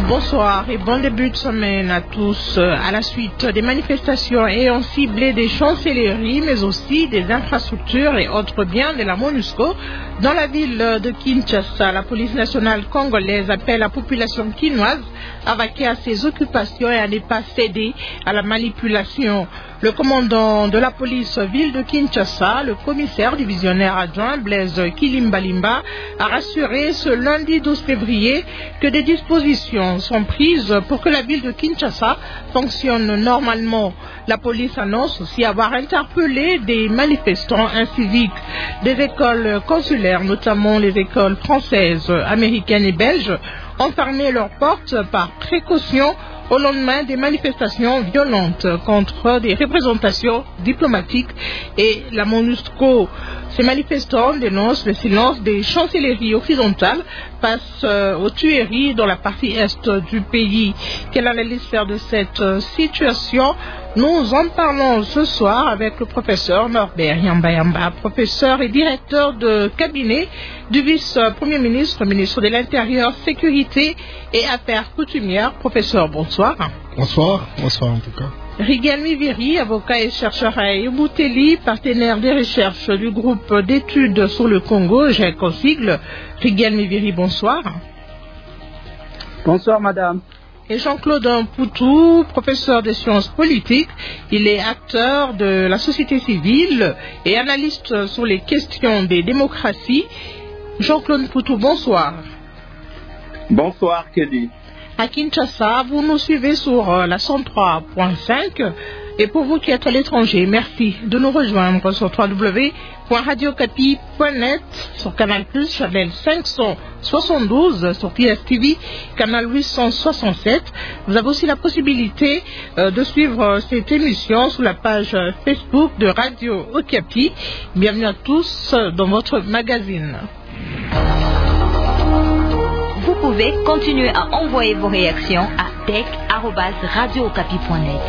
Bonsoir et bon début de semaine à tous. À la suite des manifestations ayant ciblé des chancelleries, mais aussi des infrastructures et autres biens de la MONUSCO, dans la ville de Kinshasa, la police nationale congolaise appelle la population quinoise à vaquer à ses occupations et à ne pas céder à la manipulation. Le commandant de la police ville de Kinshasa, le commissaire divisionnaire adjoint Blaise Kilimbalimba, a rassuré ce lundi 12 février que des dispositions sont prises pour que la ville de Kinshasa fonctionne normalement. La police annonce aussi avoir interpellé des manifestants inciviques. Des écoles consulaires, notamment les écoles françaises, américaines et belges, ont fermé leurs portes par précaution au lendemain des manifestations violentes contre des représentations diplomatiques et la MONUSCO. Ces manifestants dénoncent le silence des chancelleries occidentales face aux tueries dans la partie est du pays. Quelle analyse faire de cette situation? Nous en parlons ce soir avec le professeur Norbert Yamba, professeur et directeur de cabinet du vice-premier ministre, ministre de l'Intérieur, Sécurité et Affaires coutumières. Professeur, bonsoir. Bonsoir en tout cas. Rigel Miviri, avocat et chercheur à Ebuteli, partenaire des recherches du groupe d'études sur le Congo, GEC en sigle. Rigel Miviri, bonsoir. Bonsoir madame. Et Jean-Claude Poutou, professeur de sciences politiques, il est acteur de la société civile et analyste sur les questions des démocraties. Jean-Claude Poutou, bonsoir. Bonsoir Kelly. À Kinshasa, vous nous suivez sur la 103.5 et pour vous qui êtes à l'étranger, merci de nous rejoindre sur www.radiocapi.net, sur Canal+, channel 572, sur PSTV, canal 867. Vous avez aussi la possibilité de suivre cette émission sur la page Facebook de Radio Okapi. Bienvenue à tous dans votre magazine. Vous pouvez continuer à envoyer vos réactions à tech@radiookapi.net.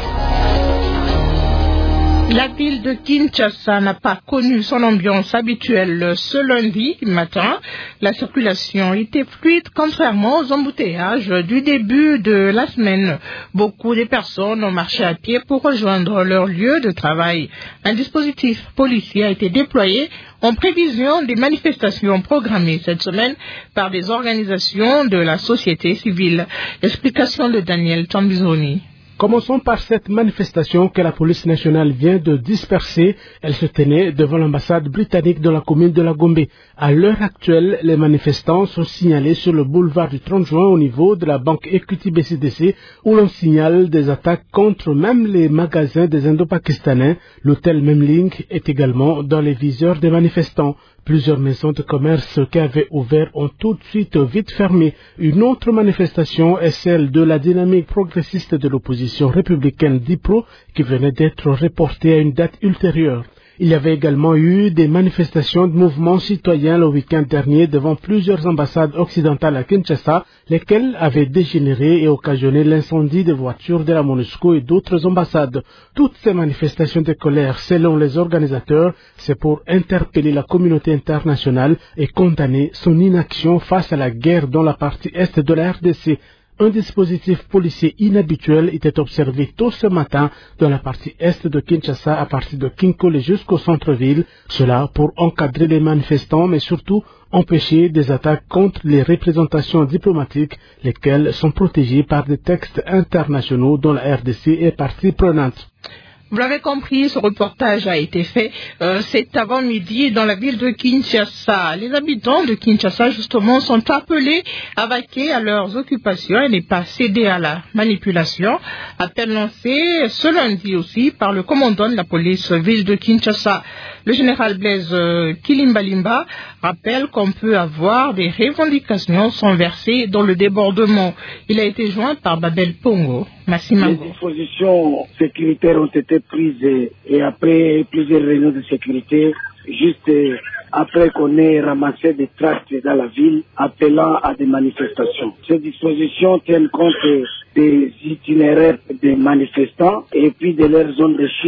La ville de Kinshasa n'a pas connu son ambiance habituelle ce lundi matin. La circulation était fluide contrairement aux embouteillages du début de la semaine. Beaucoup de personnes ont marché à pied pour rejoindre leur lieu de travail. Un dispositif policier a été déployé en prévision des manifestations programmées cette semaine par des organisations de la société civile. Explication de Daniel Tambizoni. Commençons par cette manifestation que la police nationale vient de disperser. Elle se tenait devant l'ambassade britannique de la commune de la Gombe. À l'heure actuelle, les manifestants sont signalés sur le boulevard du 30 juin au niveau de la banque Equity BCDC où l'on signale des attaques contre même les magasins des Indo-Pakistanais. L'hôtel Memling est également dans les viseurs des manifestants. Plusieurs maisons de commerce qui avaient ouvert ont tout de suite vite fermé. Une autre manifestation est celle de la dynamique progressiste de l'opposition républicaine DIPRO qui venait d'être reportée à une date ultérieure. Il y avait également eu des manifestations de mouvements citoyens le week-end dernier devant plusieurs ambassades occidentales à Kinshasa, lesquelles avaient dégénéré et occasionné l'incendie des voitures de la MONUSCO et d'autres ambassades. Toutes ces manifestations de colère, selon les organisateurs, c'est pour interpeller la communauté internationale et condamner son inaction face à la guerre dans la partie est de la RDC. Un dispositif policier inhabituel était observé tôt ce matin dans la partie est de Kinshasa à partir de Kinkole jusqu'au centre-ville. Cela pour encadrer les manifestants mais surtout empêcher des attaques contre les représentations diplomatiques, lesquelles sont protégées par des textes internationaux dont la RDC est partie prenante. Vous l'avez compris, ce reportage a été fait cet avant-midi dans la ville de Kinshasa. Les habitants de Kinshasa, justement, sont appelés à vaquer à leurs occupations et ne pas céder à la manipulation. Appel lancé ce lundi aussi par le commandant de la police ville de Kinshasa. Le général Blaise Kilimbalimba rappelle qu'on peut avoir des revendications sans verser dans le débordement. Il a été joint par Babel Pongo. Les dispositions sécuritaires ont été prises et après plusieurs réunions de sécurité, juste après qu'on ait ramassé des tracts dans la ville appelant à des manifestations. Ces dispositions tiennent compte des itinéraires des manifestants et puis de leur zone de chute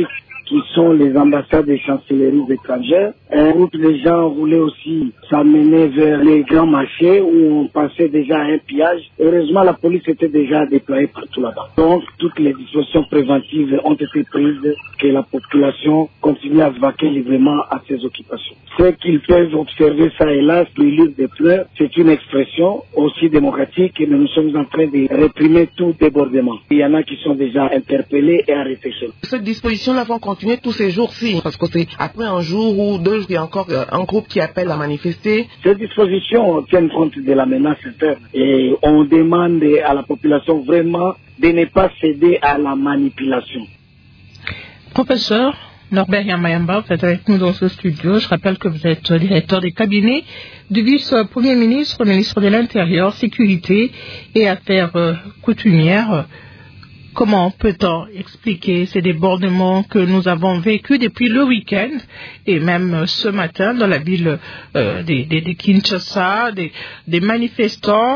qui sont les ambassades et chancelleries étrangères. Un groupe de gens voulait aussi s'amener vers les grands marchés où on pensait déjà à un pillage. Heureusement, la police était déjà déployée partout là-bas. Donc, toutes les dispositions préventives ont été prises que la population continue à vaquer librement à ses occupations. Ce qu'ils peuvent observer ça et là, brûler des pleurs, c'est une expression aussi démocratique, mais nous sommes en train de réprimer tout débordement. Il y en a qui sont déjà interpellés et arrêtés. Cette disposition-là va continuer tous ces jours-ci, parce que c'est après un jour ou deux, il y a encore un groupe qui appelle à manifester. Ces dispositions tiennent compte de la menace interne et on demande à la population vraiment de ne pas céder à la manipulation. Professeur Norbert Yamayamba, vous êtes avec nous dans ce studio. Je rappelle que vous êtes directeur des cabinets du vice-premier ministre, ministre de l'Intérieur, Sécurité et Affaires coutumières. Comment peut-on expliquer ces débordements que nous avons vécus depuis le week-end et même ce matin dans la ville de Kinshasa, des manifestants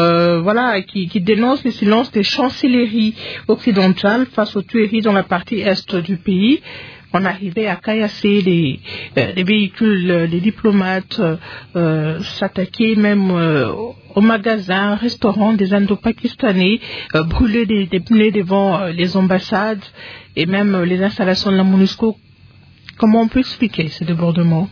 qui dénoncent le silence des chancelleries occidentales face aux tueries dans la partie est du pays. On arrivait à caillasser les véhicules, les diplomates, s'attaquer même aux magasins, restaurants des Indo-Pakistanais, brûler des pneus devant les ambassades et même les installations de la MONUSCO. Comment on peut expliquer ce débordement?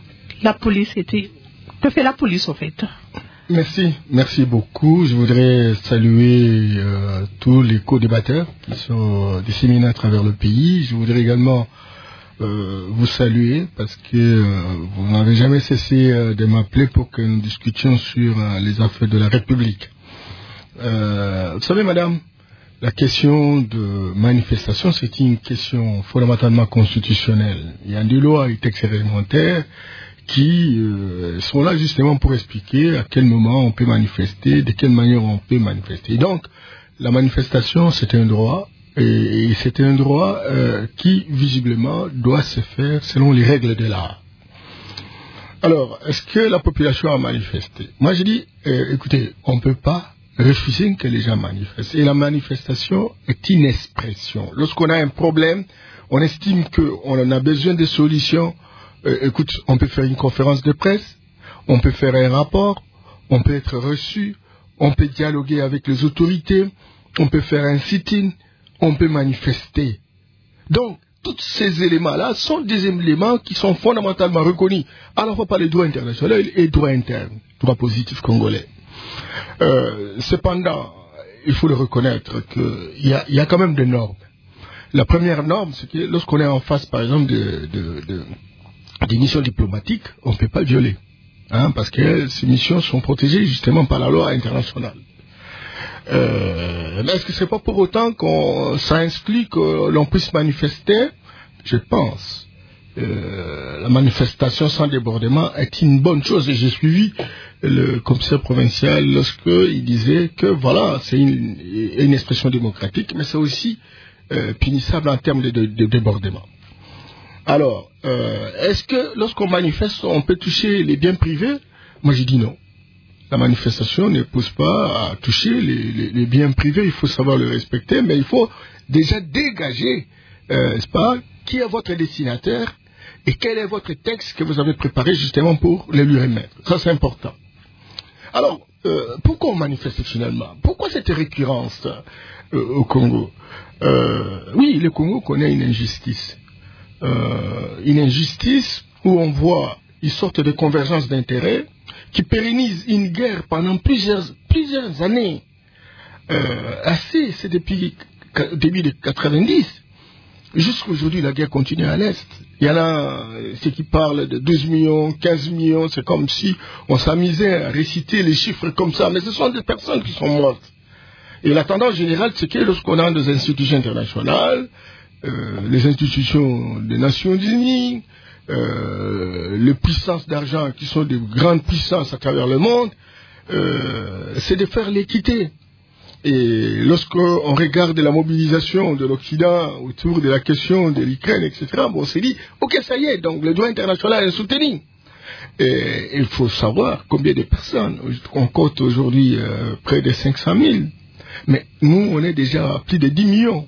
Que fait la police au fait? Merci beaucoup. Je voudrais saluer tous les co-débatteurs qui sont disséminés à travers le pays. Je voudrais également vous saluer parce que vous n'avez jamais cessé de m'appeler pour que nous discutions sur les affaires de la République. Vous savez, madame, la question de manifestation, c'est une question fondamentalement constitutionnelle. Il y a des lois et textes réglementaires qui sont là justement pour expliquer à quel moment on peut manifester, de quelle manière on peut manifester. Donc, la manifestation, c'est un droit. Et c'est un droit qui, visiblement, doit se faire selon les règles de l'art. Alors, est-ce que la population a manifesté? Moi, je dis, écoutez, on ne peut pas refuser que les gens manifestent. Et la manifestation est une expression. Lorsqu'on a un problème, on estime qu'on en a besoin de solutions. Écoute, on peut faire une conférence de presse, on peut faire un rapport, on peut être reçu, on peut dialoguer avec les autorités, on peut faire un sit-in, on peut manifester. Donc, tous ces éléments-là sont des éléments qui sont fondamentalement reconnus à la fois par les droits internationaux et droits internes, droits positifs congolais. Cependant, il faut le reconnaître qu'il y a quand même des normes. La première norme, c'est que lorsqu'on est en face, par exemple, des missions diplomatiques, on ne peut pas violer. Parce que ces missions sont protégées justement par la loi internationale. Mais est-ce que c'est pas pour autant ça exclut que l'on puisse manifester? Je pense. La manifestation sans débordement est une bonne chose et j'ai suivi le commissaire provincial lorsqu'il disait que voilà, c'est une expression démocratique, mais c'est aussi punissable en termes de débordement. Alors, est-ce que lorsqu'on manifeste, on peut toucher les biens privés? Moi, j'ai dit non. La manifestation ne pousse pas à toucher les biens privés, il faut savoir le respecter, mais il faut déjà dégager, n'est-ce pas, qui est votre destinataire et quel est votre texte que vous avez préparé justement pour le lui remettre. Ça, c'est important. Alors, pourquoi on manifeste finalement? Pourquoi cette récurrence au Congo? Oui, le Congo connaît une injustice. Une injustice où on voit une sorte de convergence d'intérêts qui pérennise une guerre pendant plusieurs années. C'est depuis le début des 90. Jusqu'à aujourd'hui, la guerre continue à l'Est. Il y en a ceux qui parlent de 12 millions, 15 millions, c'est comme si on s'amusait à réciter les chiffres comme ça, mais ce sont des personnes qui sont mortes. Et la tendance générale, c'est que lorsqu'on a des institutions internationales, les institutions des Nations Unies, les puissances d'argent qui sont de grandes puissances à travers le monde, c'est de faire l'équité. Et lorsqu'on regarde la mobilisation de l'Occident autour de la question de l'Ukraine, etc., on s'est dit, ok, ça y est, donc le droit international est soutenu. Et il faut savoir combien de personnes. On compte aujourd'hui près de 500 000. Mais nous, on est déjà à plus de 10 millions.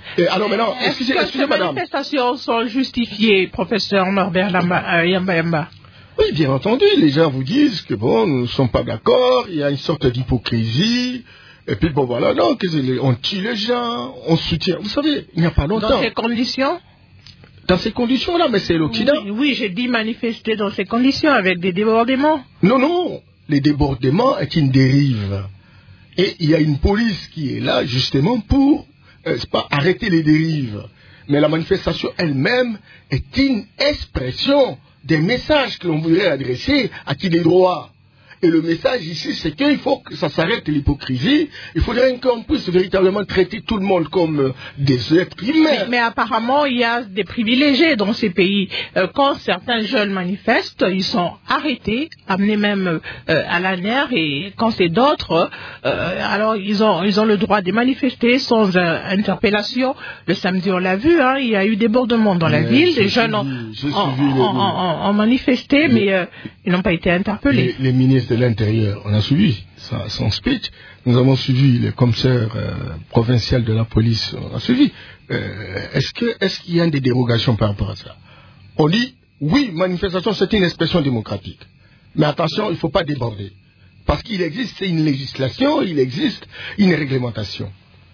Alors maintenant, excusez-moi, ces madame. manifestations sont justifiées, professeur Norbert Yamba? Oui, bien entendu, les gens vous disent que bon, nous ne sommes pas d'accord, il y a une sorte d'hypocrisie, et puis bon voilà, donc on tue les gens, on soutient. Vous savez, il n'y a pas longtemps. Dans ces conditions? Dans ces conditions-là, mais c'est l'Occident. Oui, j'ai dit manifester dans ces conditions, avec des débordements. Non, les débordements est une dérive. Et il y a une police qui est là justement pour arrêter les dérives. Mais la manifestation elle-même est une expression des messages que l'on voudrait adresser à qui des droits. Et le message ici, c'est qu'il faut que ça s'arrête l'hypocrisie. Il faudrait qu'on puisse véritablement traiter tout le monde comme des êtres humains. Mais apparemment, il y a des privilégiés dans ces pays. Quand certains jeunes manifestent, ils sont arrêtés, amenés même à la nerf. Et quand c'est d'autres, alors ils ont le droit de manifester sans interpellation. Le samedi, on l'a vu, hein, il y a eu débordement dans la ville. Les jeunes ont manifesté, mais ils n'ont pas été interpellés. Les ministres de l'Intérieur, on a suivi son speech. Nous avons suivi le commissaire provincial de la police, on a suivi. Est-ce qu'il y a des dérogations par rapport à ça? On dit, oui, manifestation, c'est une expression démocratique. Mais attention, il ne faut pas déborder. Parce qu'il existe une législation, il existe une réglementation.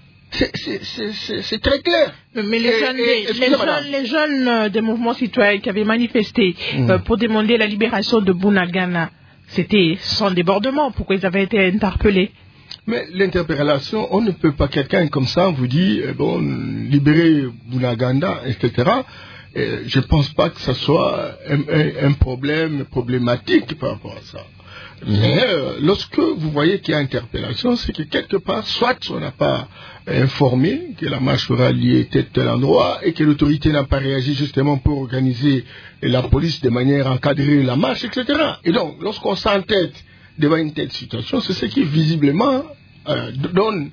C'est très clair. Mais les jeunes des mouvements citoyens qui avaient manifesté pour demander la libération de Bunagana, c'était sans débordement. Pourquoi ils avaient été interpellés? Mais l'interpellation, on ne peut pas, quelqu'un comme ça vous dit, bon, libérer Bunagana, etc. Je ne pense pas que ce soit un problème problématique par rapport à ça. Mais lorsque vous voyez qu'il y a interpellation, c'est que quelque part, soit on n'a pas informé que la marche sera liée à tel endroit et que l'autorité n'a pas réagi justement pour organiser la police de manière à encadrer la marche, etc. Et donc, lorsqu'on s'entête devant une telle situation, c'est ce qui visiblement donne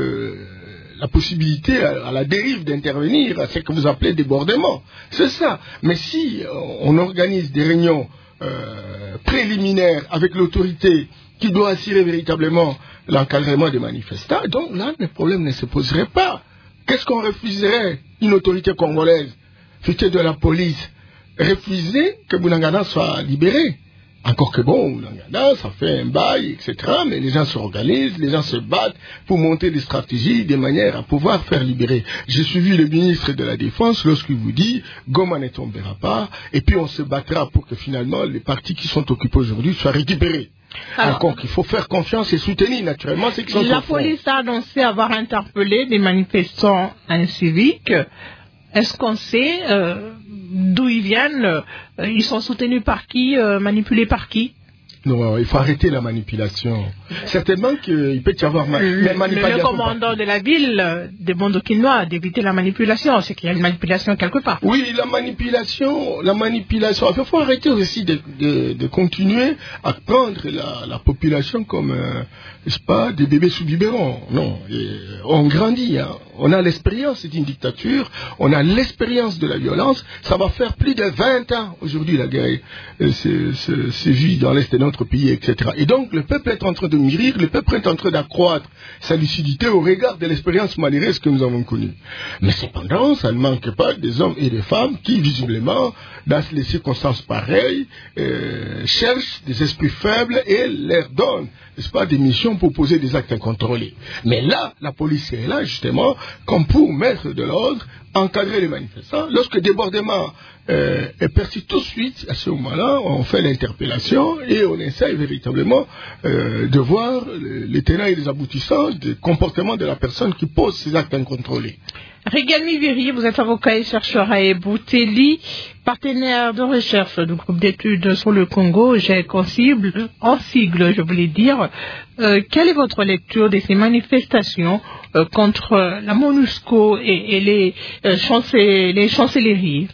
la possibilité à la dérive d'intervenir, à ce que vous appelez débordement. C'est ça. Mais si on organise des réunions préliminaire avec l'autorité qui doit assurer véritablement l'encadrement des manifestants, donc là, le problème ne se poserait pas. Qu'est-ce qu'on refuserait? Une autorité congolaise, fût-elle de la police, refuser que Bunagana soit libéré? Encore que bon, Bunagana, ça fait un bail, etc., mais les gens s'organisent, les gens se battent pour monter des stratégies de manière à pouvoir faire libérer. J'ai suivi le ministre de la Défense lorsqu'il vous dit Goma ne tombera pas, et puis on se battra pour que finalement les partis qui sont occupés aujourd'hui soient récupérés. Alors qu'il faut faire confiance et soutenir naturellement ceux qui sont La police a annoncé avoir interpellé des manifestants inciviques. Est-ce qu'on sait d'où ils viennent? Ils sont soutenus par qui? Manipulés par qui? Non, il faut arrêter la manipulation. Certainement qu'il peut y avoir manipulation. Le commandant de la ville demande aux Kinois d'éviter la manipulation. C'est qu'il y a une manipulation quelque part. Oui, la manipulation. Il faut arrêter aussi de continuer à prendre la population comme, n'est-ce pas, des bébés sous biberon. Non, on grandit. Hein. On a l'expérience d'une dictature. On a l'expérience de la violence. Ça va faire plus de 20 ans aujourd'hui la guerre sévit dans l'est de notre pays, etc. Et donc le peuple est en train de mûrir, le peuple est en train d'accroître sa lucidité au regard de l'expérience malheureuse que nous avons connue. Mais cependant, ça ne manque pas des hommes et des femmes qui, visiblement, dans les circonstances pareilles, cherchent des esprits faibles et leur donnent, n'est-ce pas, des missions pour poser des actes incontrôlés. Mais là, la police est là, justement, comme pour mettre de l'ordre, encadrer les manifestants. Lorsque le débordement est perçu tout de suite, à ce moment-là, on fait l'interpellation et on essaye véritablement de voir les tenants et les aboutissants du comportement de la personne qui pose ces actes incontrôlés. Rigalmi Viri, vous êtes avocat et chercheur à Ebouteli, partenaire de recherche du groupe d'études sur le Congo, GIEC en sigle, je voulais dire. Quelle est votre lecture de ces manifestations contre la MONUSCO et les chancelleries?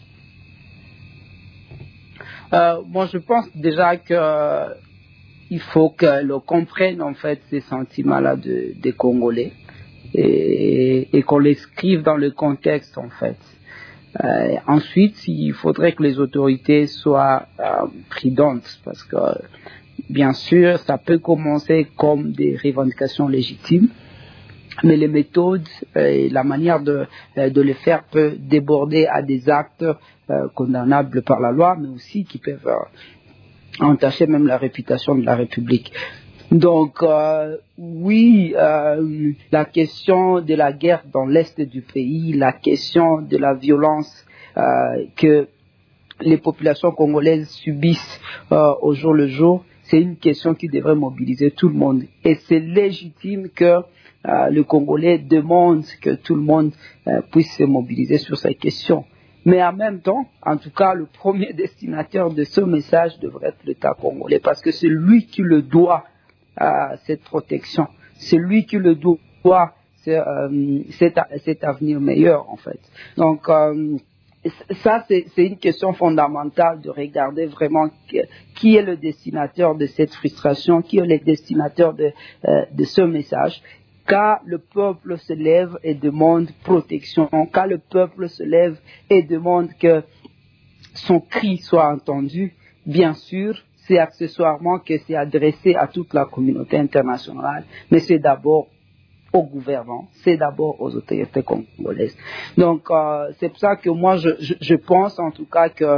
Je pense déjà que il faut que l'on comprenne en fait ces sentiments-là des Congolais et qu'on l'escrive dans le contexte en fait. Ensuite, il faudrait que les autorités soient prudentes parce que bien sûr, ça peut commencer comme des revendications légitimes, Mais les méthodes et la manière de le faire peut déborder à des actes condamnables par la loi, mais aussi qui peuvent entacher même la réputation de la République. Donc oui, la question de la guerre dans l'est du pays, la question de la violence que les populations congolaises subissent au jour le jour, c'est une question qui devrait mobiliser tout le monde. Et c'est légitime que le Congolais demande que tout le monde puisse se mobiliser sur ces questions. Mais en même temps, en tout cas, le premier destinataire de ce message devrait être l'État congolais, parce que c'est lui qui le doit cette protection. C'est lui qui le doit cet avenir meilleur, en fait. Donc, ça, c'est une question fondamentale de regarder vraiment qui est le destinataire de cette frustration, qui est le destinataire de ce message. Quand le peuple se lève et demande protection, quand le peuple se lève et demande que son cri soit entendu, bien sûr, c'est accessoirement que c'est adressé à toute la communauté internationale, mais c'est d'abord aux gouvernants, c'est d'abord aux autorités congolaises. Donc, c'est pour ça que moi, je pense en tout cas que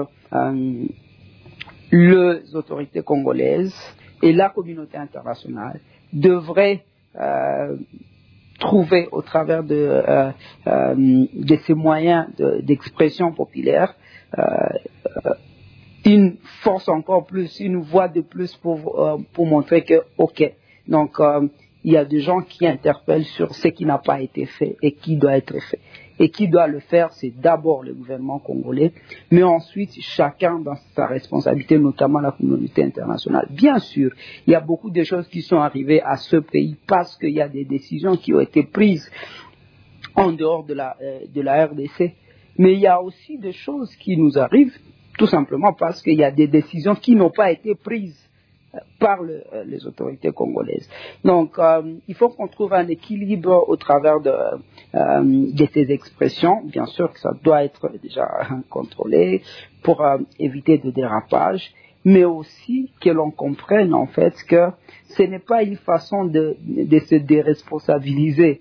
les autorités congolaises et la communauté internationale devraient trouver au travers de ces moyens d'expression populaire une force encore plus, une voix de plus pour montrer que, ok, donc il y a des gens qui interpellent sur ce qui n'a pas été fait et qui doit être fait. Et qui doit le faire, c'est d'abord le gouvernement congolais, mais ensuite chacun dans sa responsabilité, notamment la communauté internationale. Bien sûr, il y a beaucoup de choses qui sont arrivées à ce pays parce qu'il y a des décisions qui ont été prises en dehors de la RDC, mais il y a aussi des choses qui nous arrivent tout simplement parce qu'il y a des décisions qui n'ont pas été prises par les autorités congolaises. Donc, il faut qu'on trouve un équilibre au travers de ces expressions. Bien sûr que ça doit être déjà contrôlé pour éviter de dérapage, mais aussi que l'on comprenne en fait que ce n'est pas une façon de se déresponsabiliser.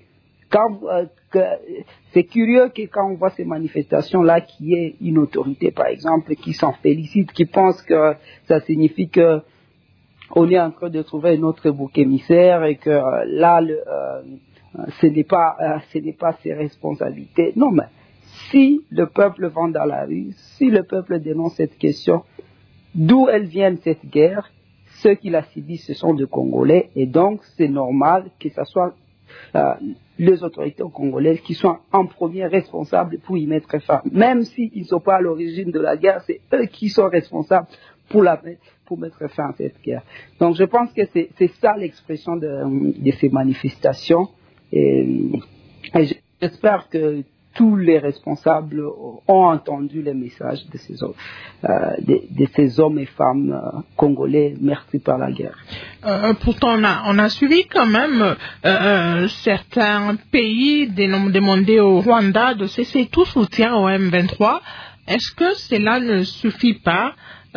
C'est curieux que quand on voit ces manifestations-là, qu'il y ait une autorité, par exemple, qui s'en félicite, qui pense que ça signifie que on est en train de trouver un autre bouc émissaire et que là, ce n'est pas ses responsabilités. Non, mais si le peuple va dans la rue, si le peuple dénonce cette question, d'où elle vient cette guerre, ceux qui la subissent, ce sont des Congolais, et donc c'est normal que ce soit les autorités congolaises qui soient en premier responsables pour y mettre fin. Même s'ils ne sont pas à l'origine de la guerre, c'est eux qui sont responsables pour mettre fin à cette guerre. Donc je pense que c'est ça l'expression de ces manifestations. Et j'espère que tous les responsables ont entendu les messages de ces hommes et femmes congolais meurtris par la guerre. Pourtant, on a suivi quand même certains pays demander au Rwanda de cesser tout soutien au M23. Est-ce que cela ne suffit pas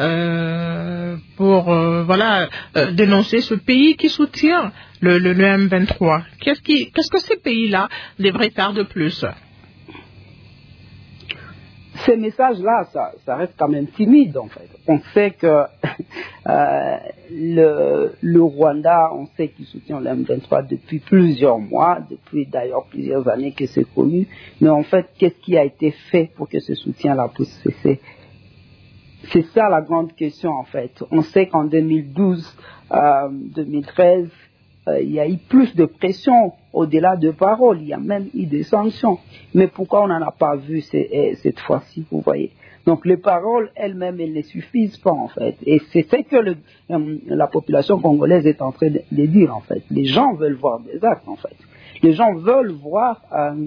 pour dénoncer ce pays qui soutient le M23? Qu'est-ce que ces pays-là devraient faire de plus? Ces messages-là, ça reste quand même timide en fait. On sait que le Rwanda, on sait qu'il soutient le M23 depuis plusieurs mois, depuis d'ailleurs plusieurs années que c'est connu. Mais en fait, qu'est-ce qui a été fait pour que ce soutien-là puisse cesser? C'est ça la grande question en fait. On sait qu'en 2012, 2013, il y a eu plus de pression au-delà de paroles. Il y a même eu des sanctions. Mais pourquoi on n'en a pas vu cette fois-ci, vous voyez? Donc les paroles elles-mêmes, elles ne suffisent pas en fait. Et c'est ce que la population congolaise est en train de dire en fait. Les gens veulent voir des actes en fait. Les gens veulent voir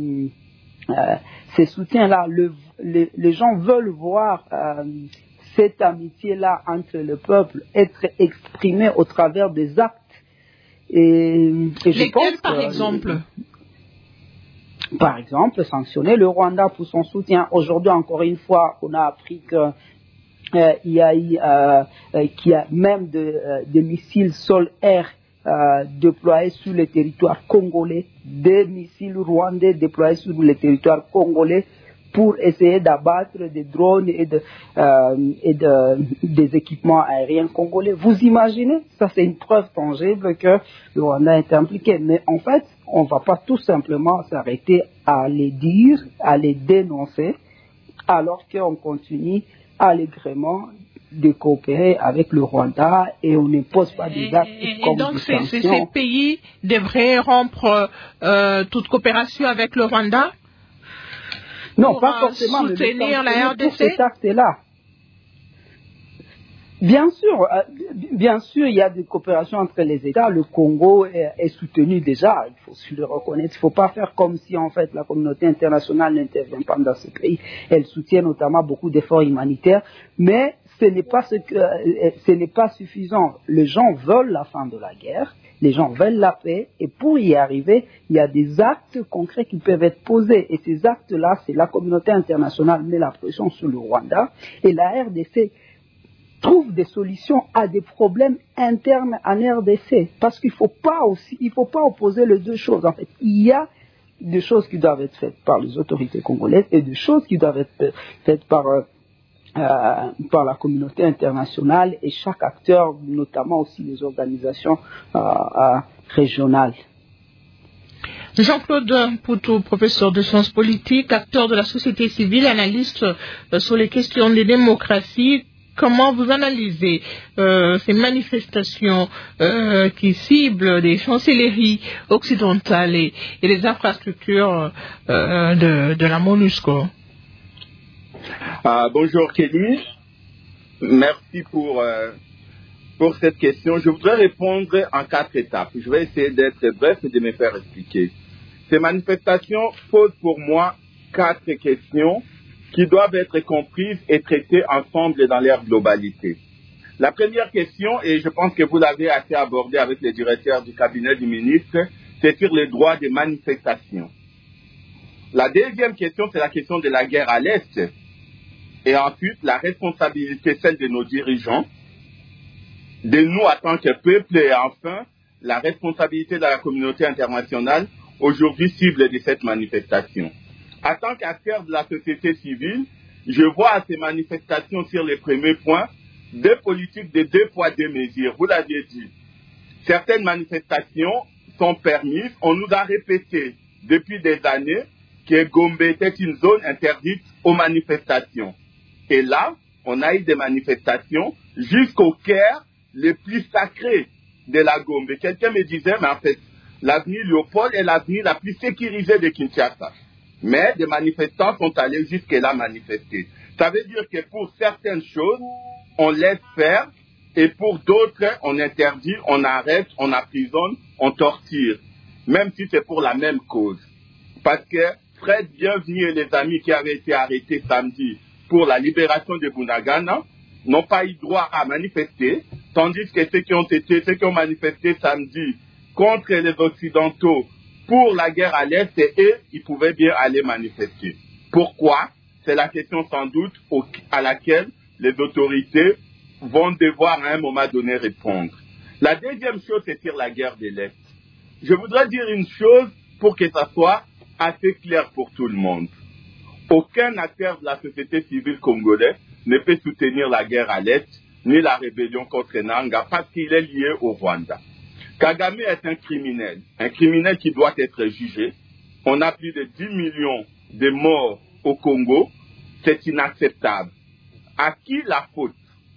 ces soutiens-là. Les gens veulent voir cette amitié-là entre le peuple être exprimée au travers des actes. Et je pense par exemple? Par exemple, sanctionner le Rwanda pour son soutien. Aujourd'hui, encore une fois, on a appris qu'il y a même des missiles sol-air déployés sur le territoire congolais, des missiles rwandais déployés sur le territoire congolais pour essayer d'abattre des drones et des équipements aériens congolais. Vous imaginez? Ça, c'est une preuve tangible que le Rwanda est impliqué. Mais en fait, on ne va pas tout simplement s'arrêter à les dire, à les dénoncer, alors qu'on continue allègrement de coopérer avec le Rwanda et on ne pose pas des actes comme donc des sanctions. ces pays devraient rompre toute coopération avec le Rwanda? Non, pas forcément, mais soutenir la RDC pour cet acte-là. Bien sûr, il y a des coopérations entre les États. Le Congo est soutenu déjà, il faut le reconnaître. Il ne faut pas faire comme si, en fait, la communauté internationale n'intervient pas dans ce pays. Elle soutient notamment beaucoup d'efforts humanitaires, mais ce n'est pas suffisant. Les gens veulent la fin de la guerre. Les gens veulent la paix et pour y arriver, il y a des actes concrets qui peuvent être posés. Et ces actes-là, c'est la communauté internationale met la pression sur le Rwanda et la RDC trouve des solutions à des problèmes internes en RDC. Parce qu'il ne faut pas opposer les deux choses. En fait, il y a des choses qui doivent être faites par les autorités congolaises et des choses qui doivent être faites par la communauté internationale et chaque acteur, notamment aussi les organisations régionales. Jean-Claude Poutou, professeur de sciences politiques, acteur de la société civile, analyste sur les questions de démocratie. Comment vous analysez ces manifestations qui ciblent des chancelleries occidentales et les infrastructures de la MONUSCO? Bonjour Kelly, merci pour cette question. Je voudrais répondre en 4 étapes. Je vais essayer d'être bref et de me faire expliquer. Ces manifestations posent pour moi 4 questions qui doivent être comprises et traitées ensemble dans leur globalité. La première question, et je pense que vous l'avez assez abordée avec le directeur du cabinet du ministre, c'est sur les droits des manifestations. La deuxième question, c'est la question de la guerre à l'Est. Et ensuite, la responsabilité, celle de nos dirigeants, de nous en tant que peuple, et enfin, la responsabilité de la communauté internationale, aujourd'hui cible de cette manifestation. En tant qu'acteur de la société civile, je vois à ces manifestations sur les premiers points des politiques de 2 poids 2 mesures. Vous l'aviez dit. Certaines manifestations sont permises. On nous a répété depuis des années que Gombe était une zone interdite aux manifestations. Et là, on a eu des manifestations jusqu'au cœur le plus sacré de la Gombe. Quelqu'un me disait, mais en fait, l'avenue Léopold est l'avenue la plus sécurisée de Kinshasa. Mais des manifestants sont allés jusque-là manifester. Ça veut dire que pour certaines choses, on laisse faire, et pour d'autres, on interdit, on arrête, on emprisonne, on torture. Même si c'est pour la même cause. Parce que Fred Bienvenu et les amis qui avaient été arrêtés samedi pour la libération de Bunagana n'ont pas eu droit à manifester, tandis que ceux qui ont manifesté samedi contre les Occidentaux pour la guerre à l'Est, et eux, ils pouvaient bien aller manifester. Pourquoi? C'est la question sans doute à laquelle les autorités vont devoir à un moment donné répondre. La deuxième chose, c'est sur la guerre de l'Est. Je voudrais dire une chose pour que ça soit assez clair pour tout le monde. Aucun acteur de la société civile congolaise ne peut soutenir la guerre à l'Est, ni la rébellion contre Nanga, parce qu'il est lié au Rwanda. Kagame est un criminel qui doit être jugé. On a plus de 10 millions de morts au Congo. C'est inacceptable. À qui la faute?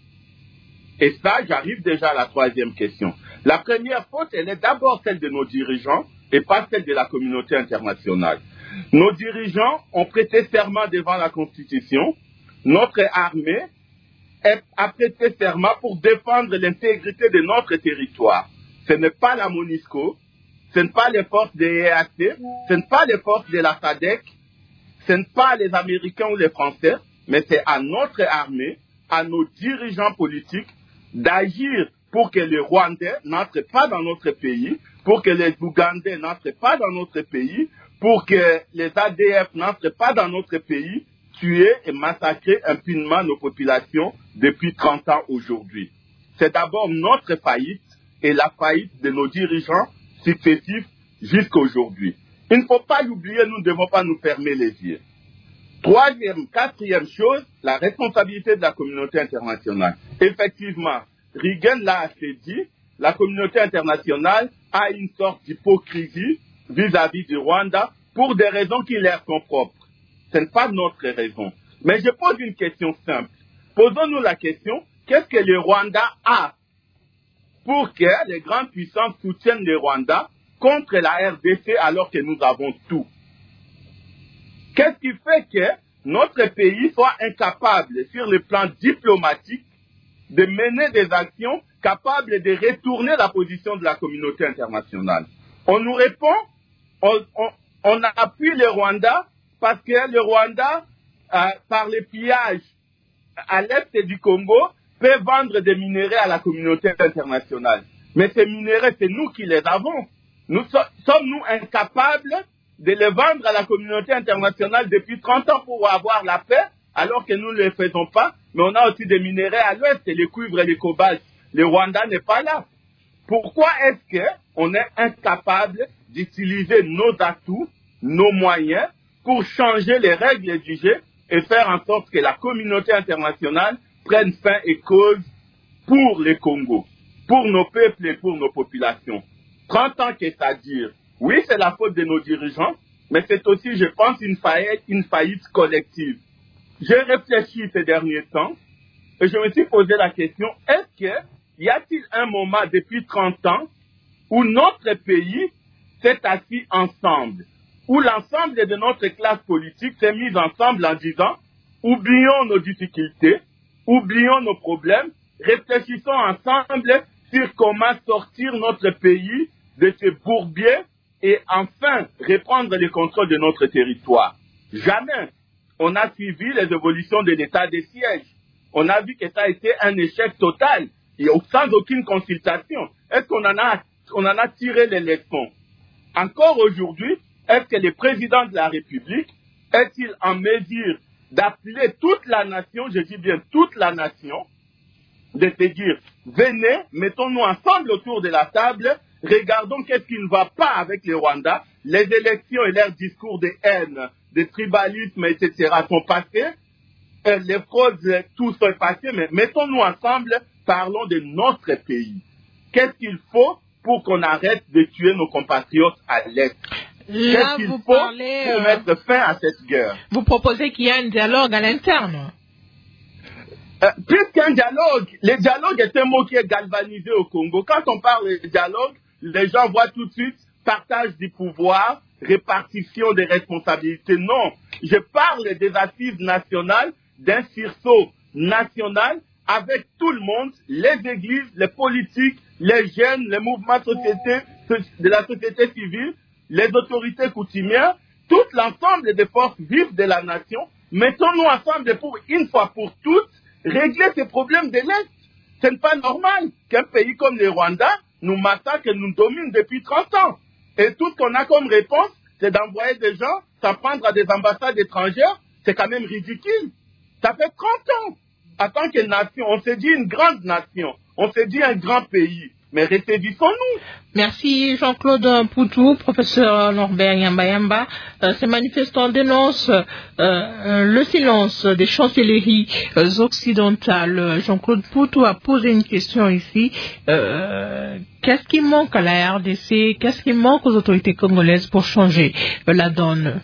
Et ça, j'arrive déjà à la troisième question. La première faute, elle est d'abord celle de nos dirigeants et pas celle de la communauté internationale. Nos dirigeants ont prêté serment devant la Constitution. Notre armée a prêté serment pour défendre l'intégrité de notre territoire. Ce n'est pas la MONUSCO, ce n'est pas les forces de l'EAC, ce n'est pas les forces de la SADC, ce n'est pas les Américains ou les Français, mais c'est à notre armée, à nos dirigeants politiques, d'agir pour que les Rwandais n'entrent pas dans notre pays, pour que les Ougandais n'entrent pas dans notre pays, pour que les ADF n'entrent pas dans notre pays, tuer et massacrer impunément nos populations depuis 30 ans aujourd'hui. C'est d'abord notre faillite et la faillite de nos dirigeants successifs jusqu'à aujourd'hui. Il ne faut pas l'oublier, nous ne devons pas nous fermer les yeux. Troisième, quatrième chose, la responsabilité de la communauté internationale. Effectivement, Reagan l'a assez dit, la communauté internationale a une sorte d'hypocrisie vis-à-vis du Rwanda pour des raisons qui leur sont propres. Ce n'est pas notre raison. Mais je pose une question simple. Posons-nous la question, qu'est-ce que le Rwanda a pour que les grandes puissances soutiennent le Rwanda contre la RDC alors que nous avons tout? Qu'est-ce qui fait que notre pays soit incapable, sur le plan diplomatique, de mener des actions capables de retourner la position de la communauté internationale? On nous répond, on appuie le Rwanda parce que le Rwanda, par les pillages à l'est du Congo, peut vendre des minéraux à la communauté internationale. Mais ces minéraux, c'est nous qui les avons. Sommes-nous incapables de les vendre à la communauté internationale depuis 30 ans pour avoir la paix, alors que nous ne le faisons pas? Mais on a aussi des minéraux à l'ouest, les cuivres et les cobalt. Le Rwanda n'est pas là. Pourquoi est-ce qu'on est incapable d'utiliser nos atouts, nos moyens, pour changer les règles du jeu et faire en sorte que la communauté internationale prenne fin et cause pour les Congo, pour nos peuples et pour nos populations? 30 ans que ça dure. Oui, c'est la faute de nos dirigeants, mais c'est aussi, je pense, une faillite collective. J'ai réfléchi ces derniers temps et je me suis posé la question, y a-t-il un moment depuis 30 ans où notre pays s'est assis ensemble, où l'ensemble de notre classe politique s'est mise ensemble en disant, oublions nos difficultés, oublions nos problèmes, réfléchissons ensemble sur comment sortir notre pays de ce bourbier et enfin reprendre le contrôle de notre territoire. Jamais on a suivi les évolutions de l'état des sièges. On a vu que ça a été un échec total et sans aucune consultation. Est-ce qu'on en a tiré les leçons? Encore aujourd'hui, est-ce que le président de la République est-il en mesure d'appeler toute la nation, je dis bien toute la nation, de se dire, venez, mettons-nous ensemble autour de la table, regardons qu'est-ce qui ne va pas avec le Rwanda, les élections et leurs discours de haine, de tribalisme, etc. sont passés, les fraudes, tout ça est passé, mais mettons-nous ensemble, parlons de notre pays. Qu'est-ce qu'il faut pour qu'on arrête de tuer nos compatriotes à l'Est? Qu'est-ce qu'il faut pour mettre fin à cette guerre? Vous proposez qu'il y ait un dialogue à l'interne? Plus qu'un dialogue, le dialogue est un mot qui est galvanisé au Congo. Quand on parle de dialogue, les gens voient tout de suite partage du pouvoir, répartition des responsabilités. Non, je parle des assises nationales, d'un sursaut national avec tout le monde, les églises, les politiques, les jeunes, les mouvements de la société civile, les autorités coutumières, tout l'ensemble des forces vives de la nation. Mettons-nous ensemble pour, une fois pour toutes, régler ces problèmes de l'Est. Ce n'est pas normal qu'un pays comme le Rwanda nous massacre et nous domine depuis 30 ans. Et tout ce qu'on a comme réponse, c'est d'envoyer des gens s'en prendre à des ambassades étrangères. C'est quand même ridicule. Ça fait 30 ans. En tant que nation, on s'est dit une grande nation. On s'est dit un grand pays. Mais ressaisissons-nous. Merci Jean-Claude Poutou, professeur Norbert Yamba. Ces manifestants dénoncent le silence des chancelleries occidentales. Jean-Claude Poutou a posé une question ici. Qu'est-ce qui manque à la RDC? Qu'est-ce qui manque aux autorités congolaises pour changer la donne?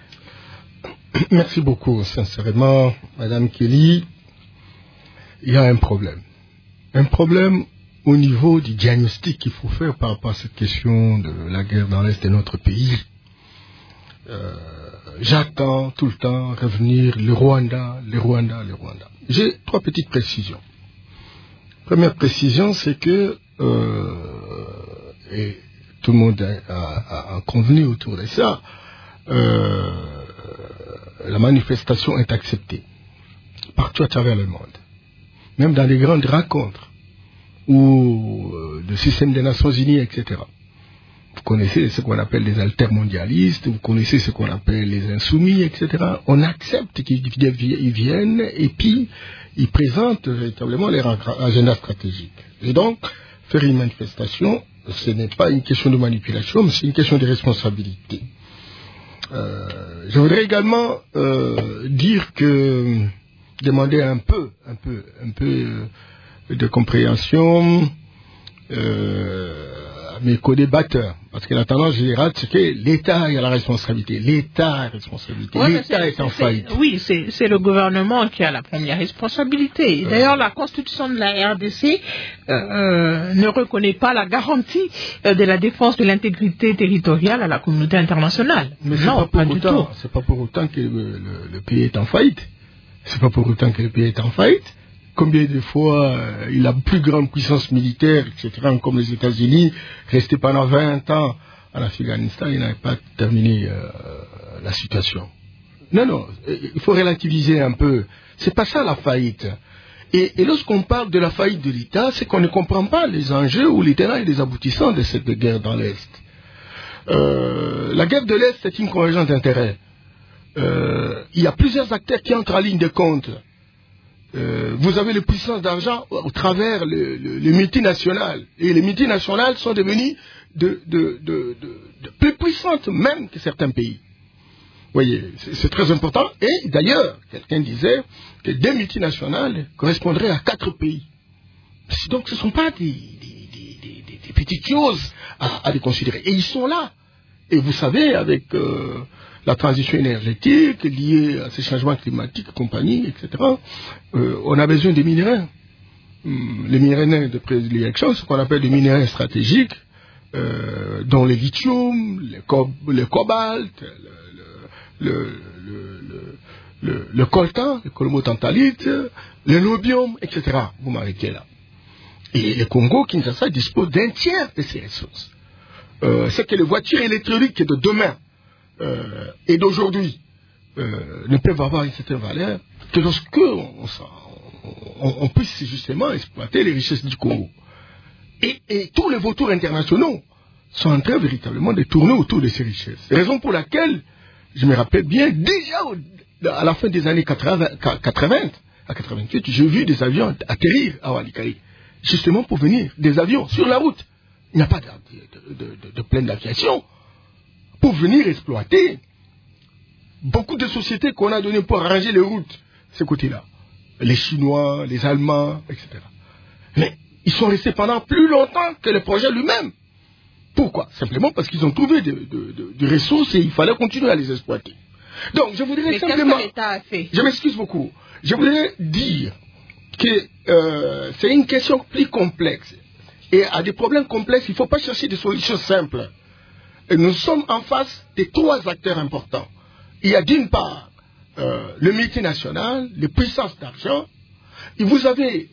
Merci beaucoup. Sincèrement, Madame Kelly, il y a un problème. Un problème au niveau du diagnostic qu'il faut faire par rapport à cette question de la guerre dans l'Est de notre pays. J'attends tout le temps revenir le Rwanda. J'ai 3 petites précisions. Première précision, c'est que, et tout le monde a convenu autour de ça, la manifestation est acceptée partout à travers le monde. Même dans les grandes rencontres ou le système des Nations Unies, etc. Vous connaissez ce qu'on appelle les altermondialistes, vous connaissez ce qu'on appelle les insoumis, etc. On accepte qu'ils viennent et puis ils présentent véritablement leur agenda stratégique. Et donc, faire une manifestation, ce n'est pas une question de manipulation, mais c'est une question de responsabilité. Je voudrais également demander un peu de compréhension à mes co-débatteurs, parce que la tendance générale, c'est que l'État a la responsabilité. L'État est en faillite. Oui, c'est le gouvernement qui a la première responsabilité. Et d'ailleurs, la Constitution de la RDC ne reconnaît pas la garantie de la défense de l'intégrité territoriale à la communauté internationale. Mais non, c'est pas pour autant que le pays est en faillite. C'est pas pour autant que le pays est en faillite. Combien de fois il a plus grande puissance militaire, etc., comme les États-Unis, resté pendant 20 ans en Afghanistan, il n'avait pas terminé la situation. Non, il faut relativiser un peu. C'est pas ça la faillite. Et lorsqu'on parle de la faillite de l'État, c'est qu'on ne comprend pas les enjeux ou les tenants et les aboutissants de cette guerre dans l'Est. La guerre de l'Est, c'est une convergence d'intérêts. Il y a plusieurs acteurs qui entrent en ligne de compte. Vous avez les puissances d'argent au travers les multinationales. Et les multinationales sont devenues de plus puissantes même que certains pays. Vous voyez, c'est très important. Et d'ailleurs, quelqu'un disait que 2 multinationales correspondraient à 4 pays. Donc ce ne sont pas des petites choses à déconsidérer. Et ils sont là. Et vous savez, avec la transition énergétique liée à ces changements climatiques, compagnie, etc., on a besoin des minerais. Les minerais de prédilection, ce qu'on appelle des minerais stratégiques, dont le lithium, le cobalt, le coltan, le colmotantalite, le niobium, etc. Vous m'arrêtez là. Et le Congo, Kinshasa, dispose d'un tiers de ces ressources. C'est que les voitures électriques de demain et d'aujourd'hui ne peuvent avoir une certaine valeur que lorsque on puisse justement exploiter les richesses du Congo. Et tous les vautours internationaux sont en train véritablement de tourner autour de ces richesses. C'est la raison pour laquelle, je me rappelle bien, déjà à la fin des années 80 à 88, j'ai vu des avions atterrir à Walikari, justement pour venir, des avions sur la route. Il n'y a pas de plaine d'aviation pour venir exploiter beaucoup de sociétés qu'on a données pour arranger les routes, ce côté-là. Les Chinois, les Allemands, etc. Mais ils sont restés pendant plus longtemps que le projet lui-même. Pourquoi? Simplement parce qu'ils ont trouvé des ressources et il fallait continuer à les exploiter. Donc, je voudrais simplement... Qu'est-ce que l'État a fait? Je m'excuse beaucoup. Je voudrais dire que c'est une question plus complexe. Et à des problèmes complexes, il ne faut pas chercher des solutions simples. Et nous sommes en face de 3 acteurs importants. Il y a d'une part le multinational, les puissances d'argent, et vous avez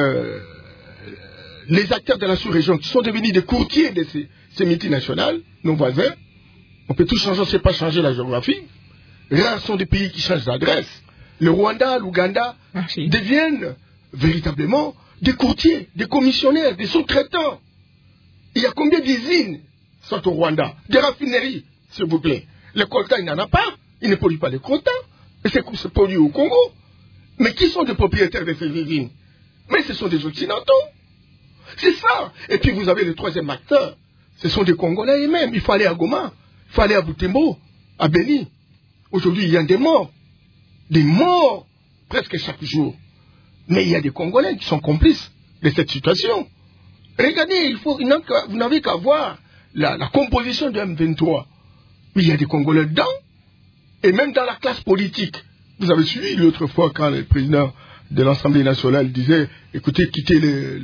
les acteurs de la sous-région qui sont devenus des courtiers de ces multinationales, nos voisins. On peut tout changer, on ne sait pas changer la géographie. Rares sont des pays qui changent d'adresse. Le Rwanda, l'Ouganda deviennent véritablement des courtiers, des commissionnaires, des sous-traitants. Il y a combien d'usines sont au Rwanda? Des raffineries, s'il vous plaît. Le coltan, il n'en a pas. Il ne produit pas de coltan. Et c'est produit au Congo. Mais qui sont les propriétaires de ces usines? Mais ce sont des Occidentaux. C'est ça. Et puis vous avez le 3e acteur. Ce sont des Congolais eux-mêmes. Il faut aller à Goma. Il faut aller à Butembo, à Beni. Aujourd'hui, il y a des morts. Des morts presque chaque jour. Mais il y a des Congolais qui sont complices de cette situation. Regardez, vous n'avez qu'à voir la composition de M23. Il y a des Congolais dedans, et même dans la classe politique. Vous avez suivi l'autre fois quand le président de l'Assemblée nationale disait, écoutez, quittez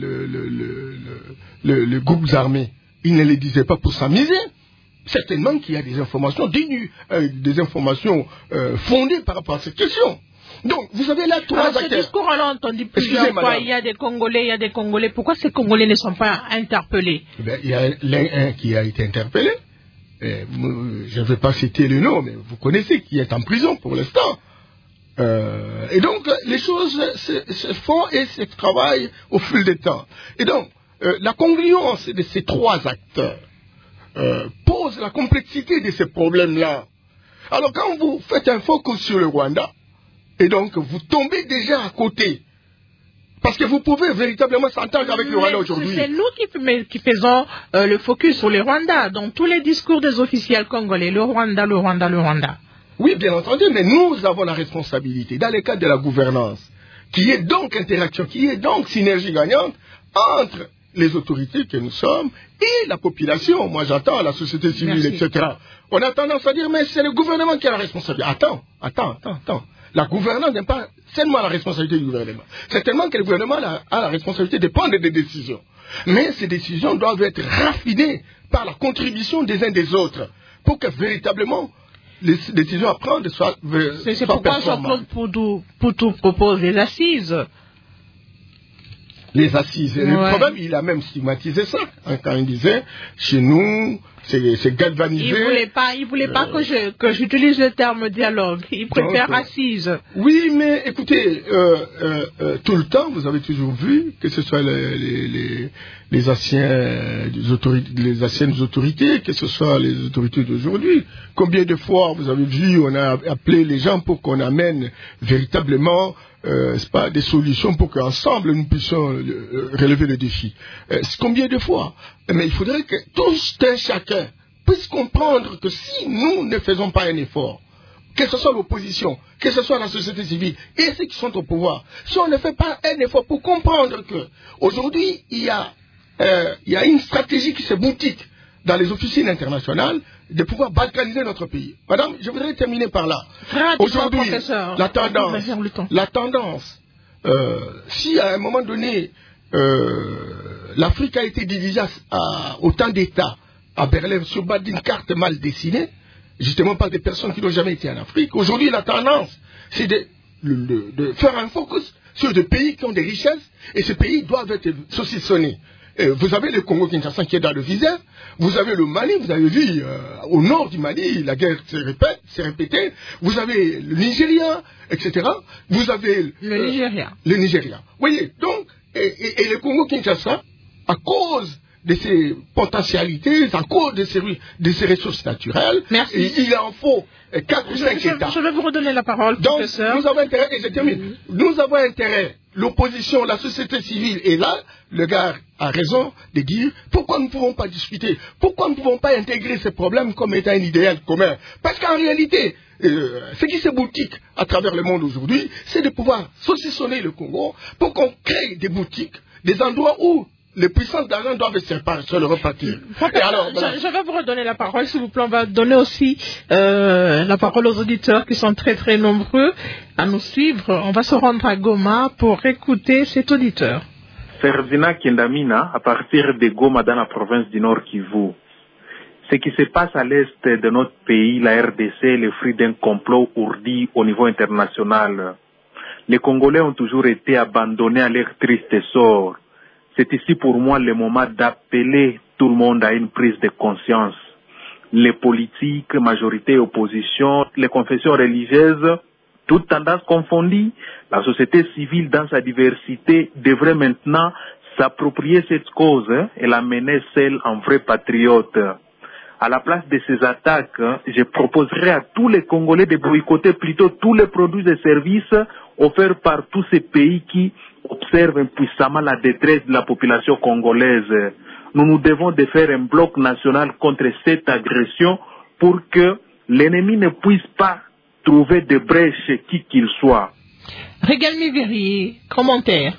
les groupes armés. Il ne le disait pas pour s'amuser. Certainement qu'il y a des informations dignes, des informations fondées par rapport à cette question. Donc, vous avez là 3 acteurs. Ce discours, on l'a entendu plusieurs fois. Il y a des Congolais. Pourquoi ces Congolais ne sont pas interpellés? Il y a l'un qui a été interpellé. Je ne vais pas citer le nom, mais vous connaissez, qui est en prison pour l'instant. Et donc, les choses se font et se travaillent au fil du temps. Et donc, la congruence de ces 3 acteurs pose la complexité de ces problèmes-là. Alors, quand vous faites un focus sur le Rwanda, et donc vous tombez déjà à côté, Parce que vous pouvez véritablement s'entendre avec le Rwanda aujourd'hui. C'est nous qui faisons le focus sur le Rwanda. Dans tous les discours des officiels congolais, le Rwanda, le Rwanda, le Rwanda. Oui, bien entendu, mais nous avons la responsabilité, dans le cadre de la gouvernance, qui est donc interaction, qui est donc synergie gagnante entre les autorités que nous sommes et la population. Moi, j'entends la société civile, etc. On a tendance à dire, mais c'est le gouvernement qui a la responsabilité. Attends. La gouvernance n'est pas seulement la responsabilité du gouvernement. C'est tellement que le gouvernement a la responsabilité de prendre des décisions. Mais ces décisions doivent être raffinées par la contribution des uns des autres pour que véritablement les décisions à prendre soient performantes. C'est pourquoi Jean-Claude Poutou propose les assises. Les assises. Ouais. Le problème, il a même stigmatisé ça. Quand il disait, chez nous, c'est galvanisé. Il voulait pas que j'utilise le terme dialogue. Il préfère assises. Oui, mais écoutez, tout le temps, vous avez toujours vu que ce soit les anciennes autorités, que ce soit les autorités d'aujourd'hui. Combien de fois vous avez vu, on a appelé les gens pour qu'on amène véritablement des solutions pour qu'ensemble nous puissions relever le défi. Combien de fois? Mais il faudrait que tous et chacun puisse comprendre que si nous ne faisons pas un effort, que ce soit l'opposition, que ce soit la société civile et ceux qui sont au pouvoir, si on ne fait pas un effort pour comprendre que aujourd'hui il y a une stratégie qui se boutique dans les officines internationales de pouvoir balkaniser notre pays. Madame, je voudrais terminer par là. Aujourd'hui, la tendance, si à un moment donné, l'Afrique a été divisée à autant d'États à Berlin sur base d'une carte mal dessinée, justement par des personnes qui n'ont jamais été en Afrique, aujourd'hui la tendance, c'est de faire un focus sur des pays qui ont des richesses, et ces pays doivent être saucissonnés. Vous avez le Congo-Kinshasa qui est dans le viseur, vous avez le Mali, vous avez vu au nord du Mali, la guerre s'est répétée, vous avez le Nigeria, etc. Vous avez le Nigeria. Le Nigeria. Vous voyez, donc, et le Congo-Kinshasa, à cause de ses potentialités, à cause de ses ressources naturelles, il en faut 4 ou 5 États. Je vais vous redonner la parole, donc, professeur. Nous avons intérêt, et je termine, nous avons intérêt, l'opposition, la société civile, et là, le gars a raison de dire pourquoi nous ne pouvons pas discuter, pourquoi nous ne pouvons pas intégrer ces problèmes comme étant un idéal commun. Parce qu'en réalité, ce qui se boutique à travers le monde aujourd'hui, c'est de pouvoir saucissonner le Congo pour qu'on crée des boutiques, des endroits où les puissances d'argent doivent se le repartir. Je vais vous redonner la parole, s'il vous plaît. On va donner aussi la parole aux auditeurs qui sont très très nombreux à nous suivre. On va se rendre à Goma pour écouter cet auditeur. Ferdinand Kendamina, à partir de Goma dans la province du Nord Kivu. Ce qui se passe à l'est de notre pays, la RDC, est le fruit d'un complot ourdi au niveau international. Les Congolais ont toujours été abandonnés à leur triste sort. C'est ici pour moi le moment d'appeler tout le monde à une prise de conscience. Les politiques, majorité et opposition, les confessions religieuses, toutes tendances confondues, la société civile dans sa diversité devrait maintenant s'approprier cette cause et la mener seule en vrai patriote. À la place de ces attaques, je proposerai à tous les Congolais de boycotter plutôt tous les produits et services offerts par tous ces pays qui observent impuissamment la détresse de la population congolaise. Nous devons de faire un bloc national contre cette agression pour que l'ennemi ne puisse pas trouver de brèches qui qu'il soit. Régal Miviri, commentaire.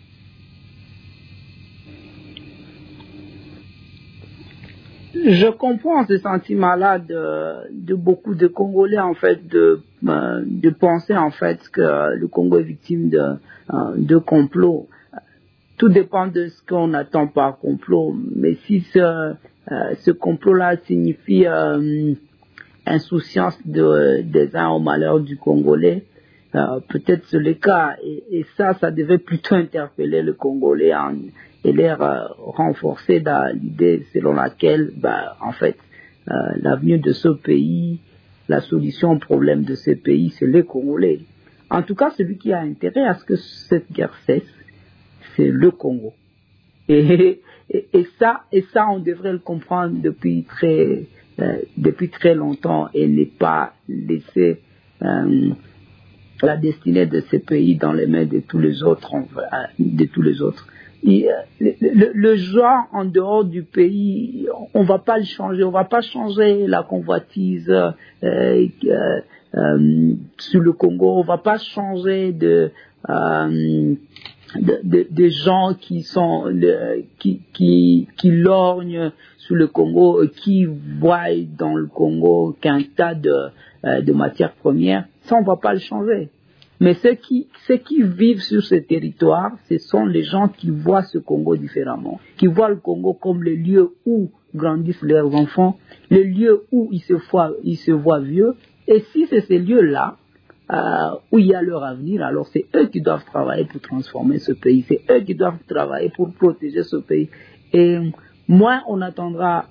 Je comprends ce sentiment-là de beaucoup de Congolais, en fait, de penser, en fait, que le Congo est victime de complot. Tout dépend de ce qu'on attend par complot. Mais si ce complot-là signifie insouciance des uns au malheur du Congolais, peut-être c'est le cas. Et ça devait plutôt interpeller le Congolais et les renforcer dans l'idée selon laquelle, en fait, l'avenir de ce pays, la solution au problème de ce pays, c'est les Congolais. En tout cas, celui qui a intérêt à ce que cette guerre cesse, c'est le Congo. Et ça, on devrait le comprendre depuis très longtemps et ne pas laisser la destinée de ces pays dans les mains de tous les autres. Et, le genre en dehors du pays, on va pas le changer. On va pas changer la convoitise sur le Congo. On va pas changer de gens qui sont qui lorgnent sur le Congo, qui voient dans le Congo qu'un tas de matières premières. Ça, on va pas le changer. Mais ceux qui vivent sur ce territoire, ce sont les gens qui voient ce Congo différemment, qui voient le Congo comme le lieu où grandissent leurs enfants, le lieu où ils se voient vieux. Et si c'est ces lieux-là où il y a leur avenir, alors c'est eux qui doivent travailler pour transformer ce pays, c'est eux qui doivent travailler pour protéger ce pays. Et moins on attendra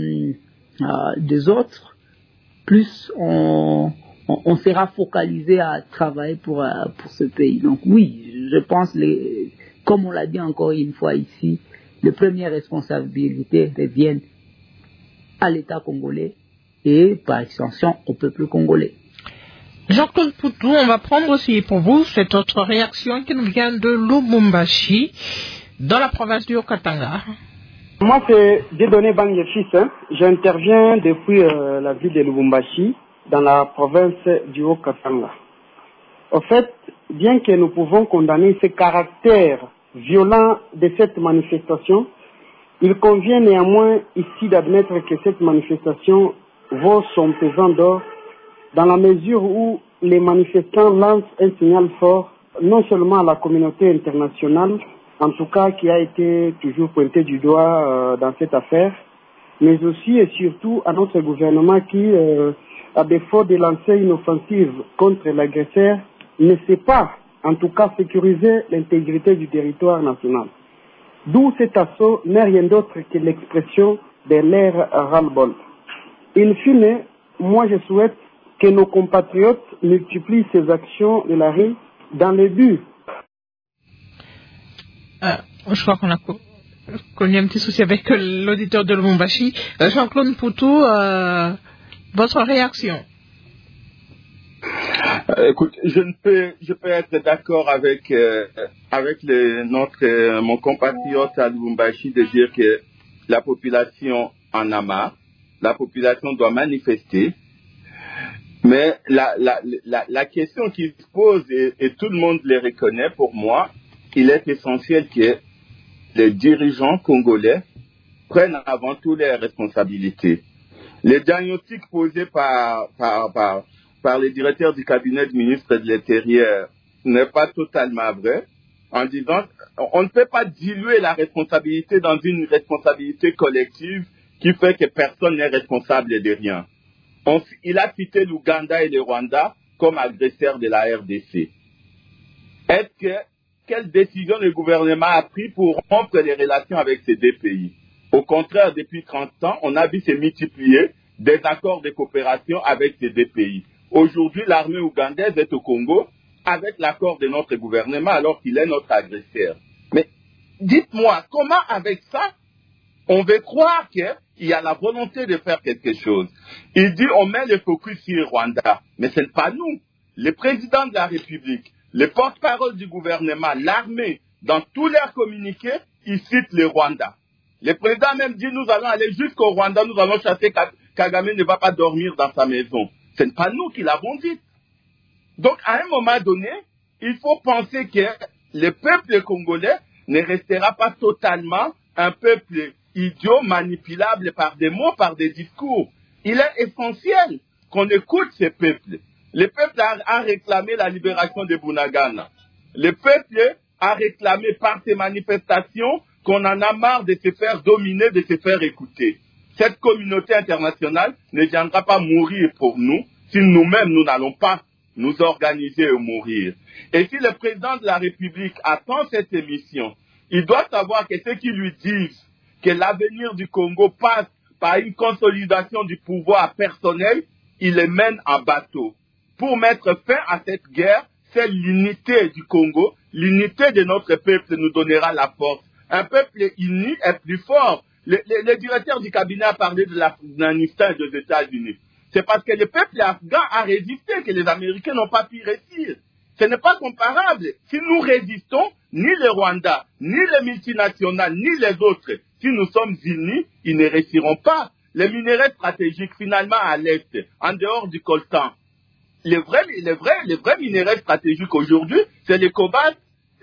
des autres, plus on sera focalisé à travailler pour ce pays. Donc oui, je pense, comme on l'a dit encore une fois ici, les premières responsabilités reviennent à l'État congolais et par extension au peuple congolais. Jean-Claude Poutou, on va prendre aussi pour vous cette autre réaction qui nous vient de Lubumbashi, dans la province du Haut-Katanga. Moi, c'est Dieudonné Bangefis. J'interviens depuis la ville de Lubumbashi, dans la province du Haut-Katanga. En fait, bien que nous pouvons condamner ce caractère violent de cette manifestation, il convient néanmoins ici d'admettre que cette manifestation vaut son pesant d'or, dans la mesure où les manifestants lancent un signal fort, non seulement à la communauté internationale, en tout cas qui a été toujours pointé du doigt dans cette affaire, mais aussi et surtout à notre gouvernement qui, à défaut de lancer une offensive contre l'agresseur, ne sait pas, en tout cas, sécuriser l'intégrité du territoire national. D'où cet assaut n'est rien d'autre que l'expression de l'air ras-le-bol. In fine, moi je souhaite que nos compatriotes multiplient ces actions de la rue dans le but. Je crois qu'on a connu un petit souci avec l'auditeur de Lubumbashi. Jean-Claude Poutou, votre réaction? Écoute, je peux être d'accord avec mon compatriote à Lubumbashi de dire que la population en a marre, la population doit manifester. Mais la question qui se pose, et tout le monde les reconnaît pour moi, il est essentiel que les dirigeants congolais prennent avant tout leurs responsabilités. Les diagnostics posés par les directeurs du cabinet du ministre de l'Intérieur n'est pas totalement vrai, en disant on ne peut pas diluer la responsabilité dans une responsabilité collective qui fait que personne n'est responsable de rien. Il a cité l'Ouganda et le Rwanda comme agresseurs de la RDC. Quelle décision le gouvernement a prise pour rompre les relations avec ces deux pays? Au contraire, depuis 30 ans, on a vu se multiplier des accords de coopération avec ces deux pays. Aujourd'hui, l'armée ougandaise est au Congo avec l'accord de notre gouvernement alors qu'il est notre agresseur. Mais dites-moi, comment avec ça, on veut croire qu'il y a la volonté de faire quelque chose? Il dit on met le focus sur le Rwanda. Mais ce n'est pas nous. Le président de la République, le porte-parole du gouvernement, l'armée, dans tous leurs communiqués, ils citent le Rwanda. Le président même dit nous allons aller jusqu'au Rwanda, nous allons chasser Kagame, ne va pas dormir dans sa maison. Ce n'est pas nous qui l'avons dit. Donc à un moment donné, il faut penser que le peuple congolais ne restera pas totalement un peuple idiot, manipulable par des mots, par des discours. Il est essentiel qu'on écoute ce peuple. Le peuple a réclamé la libération de Bunagana. Le peuple a réclamé par ces manifestations qu'on en a marre de se faire dominer, de se faire écouter. Cette communauté internationale ne viendra pas mourir pour nous si nous-mêmes nous n'allons pas nous organiser et mourir. Et si le président de la République attend cette émission, il doit savoir que ceux qui lui disent que l'avenir du Congo passe par une consolidation du pouvoir personnel, il les mène en bateau. Pour mettre fin à cette guerre, c'est l'unité du Congo, l'unité de notre peuple nous donnera la force. Un peuple uni est plus fort. Le directeur du cabinet a parlé de l'Afghanistan et des États-Unis. C'est parce que le peuple afghan a résisté que les Américains n'ont pas pu réussir. Ce n'est pas comparable. Si nous résistons, ni le Rwanda, ni les multinationales, ni les autres, si nous sommes unis, ils ne réussiront pas. Les minéraux stratégiques, finalement, à l'Est, en dehors du coltan, les vrais minéraux stratégiques aujourd'hui, c'est les cobalt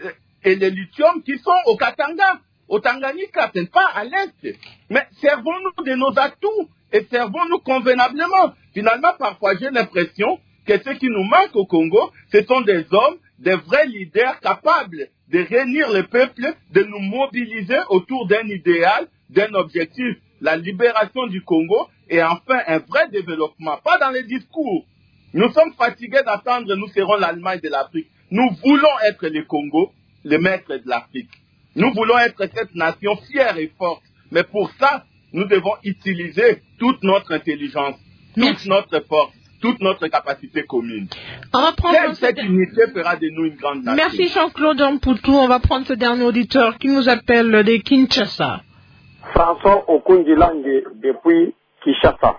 et les lithium qui sont au Katanga, au Tanganyika, ce n'est pas à l'Est. Mais servons-nous de nos atouts et servons-nous convenablement. Finalement, parfois, j'ai l'impression que ce qui nous manque au Congo, ce sont des hommes, des vrais leaders capables de réunir le peuple, de nous mobiliser autour d'un idéal, d'un objectif, la libération du Congo et enfin un vrai développement, pas dans les discours. Nous sommes fatigués d'attendre, nous serons l'Allemagne de l'Afrique. Nous voulons être le Congo, le maître de l'Afrique. Nous voulons être cette nation fière et forte. Mais pour ça, nous devons utiliser toute notre intelligence, toute notre force, toute notre capacité commune. On va prendre cette unité fera de nous une grande nation. Merci Jean-Claude Mputu. On va prendre ce dernier auditeur qui nous appelle de Kinshasa. François Okundilange depuis Kinshasa.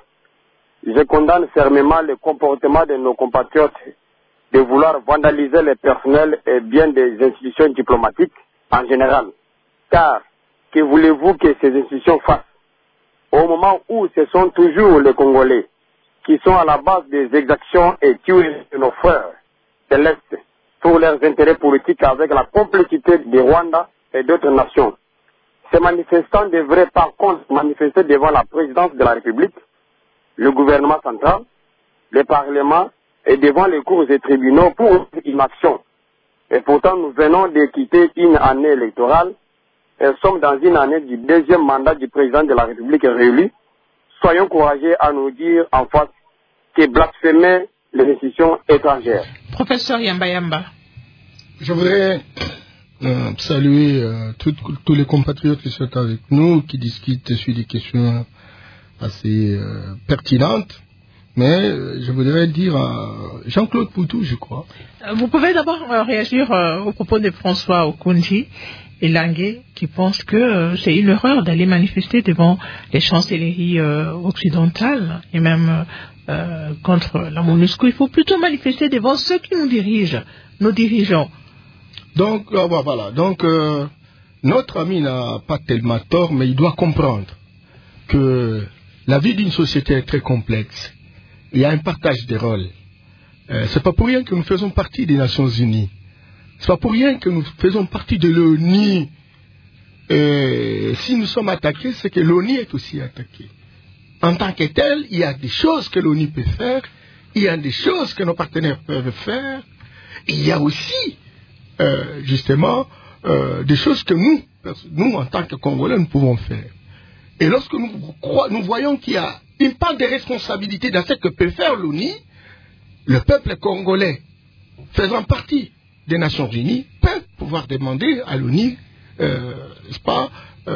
Je condamne fermement le comportement de nos compatriotes de vouloir vandaliser les personnels et biens des institutions diplomatiques en général. Car, que voulez-vous que ces institutions fassent au moment où ce sont toujours les Congolais qui sont à la base des exactions et tueries de nos frères de l'Est pour leurs intérêts politiques avec la complicité du Rwanda et d'autres nations. Ces manifestants devraient par contre manifester devant la présidence de la République, le gouvernement central, le Parlement et devant les cours et tribunaux pour une action. Et pourtant, nous venons de quitter une année électorale et sommes dans une année du deuxième mandat du président de la République réélu. Soyons courageux à nous dire en face que blasphémer les institutions étrangères. Professeur Yamba Yamba. Je voudrais saluer tous les compatriotes qui sont avec nous, qui discutent sur des questions assez pertinentes. Mais je voudrais dire à Jean-Claude Poutou, je crois. Vous pouvez d'abord réagir au propos de François Okundi et Languet qui pensent que c'est une erreur d'aller manifester devant les chancelleries occidentales et même contre la MONUSCO. Il faut plutôt manifester devant ceux qui nous dirigent, nos dirigeants. Donc, voilà. Donc, notre ami n'a pas tellement tort, mais il doit comprendre que la vie d'une société est très complexe. Il y a un partage des rôles. C'est pas pour rien que nous faisons partie des Nations Unies. C'est pas pour rien que nous faisons partie de l'ONU. Si nous sommes attaqués, c'est que l'ONU est aussi attaquée. En tant que tel, il y a des choses que l'ONU peut faire, il y a des choses que nos partenaires peuvent faire, il y a aussi, justement, des choses que nous, en tant que Congolais, nous pouvons faire. Et lorsque nous voyons qu'il y a une part de responsabilité dans ce que peut faire l'ONU, le peuple congolais, faisant partie des Nations Unies, peut pouvoir demander à l'ONU, n'est-ce pas,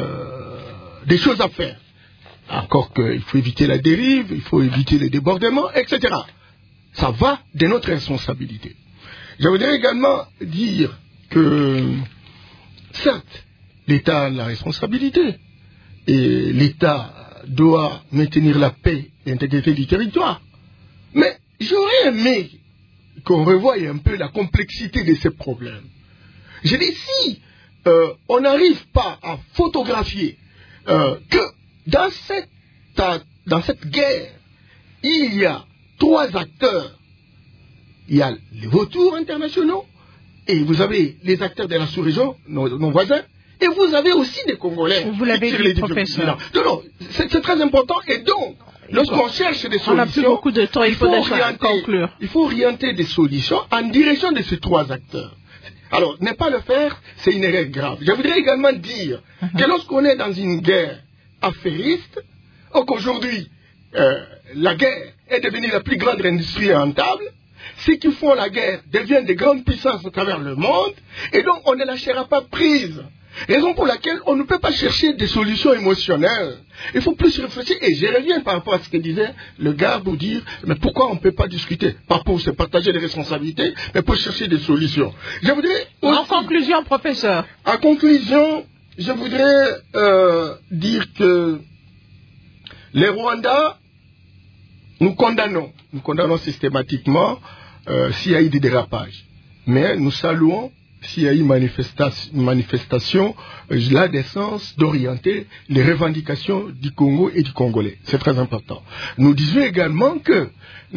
des choses à faire. Encore qu'il faut éviter la dérive, il faut éviter les débordements, etc. Ça va de notre responsabilité. Je voudrais également dire que, certes, l'État a la responsabilité, et l'État doit maintenir la paix et l'intégrité du territoire. Mais j'aurais aimé qu'on revoie un peu la complexité de ces problèmes. Je dis, si on n'arrive pas à photographier que dans cette guerre, il y a trois acteurs. Il y a les vautours internationaux, et vous avez les acteurs de la sous-région, nos voisins, et vous avez aussi des Congolais. Vous l'avez dit, professeur. Non, c'est très important. Et donc, lorsqu'on cherche des solutions, on n'a plus beaucoup de temps, il faut conclure. Il faut orienter des solutions en direction de ces trois acteurs. Alors, ne pas le faire, c'est une erreur grave. Je voudrais également dire que lorsqu'on est dans une guerre affairiste, qu'aujourd'hui, la guerre est devenue la plus grande industrie rentable, ceux qui font la guerre deviennent des grandes puissances à travers le monde, et donc on ne lâchera pas prise. Raison pour laquelle on ne peut pas chercher des solutions émotionnelles. Il faut plus réfléchir. Et je reviens par rapport à ce que disait le gars pour dire, mais pourquoi on ne peut pas discuter? Pas pour se partager les responsabilités, mais pour chercher des solutions. Je voudrais aussi, en conclusion, professeur. En conclusion, je voudrais dire que les Rwandais, nous condamnons systématiquement s'il y a eu des dérapages. Mais nous saluons s'il y a eu manifestation, la décence d'orienter les revendications du Congo et du Congolais. C'est très important. Nous disons également que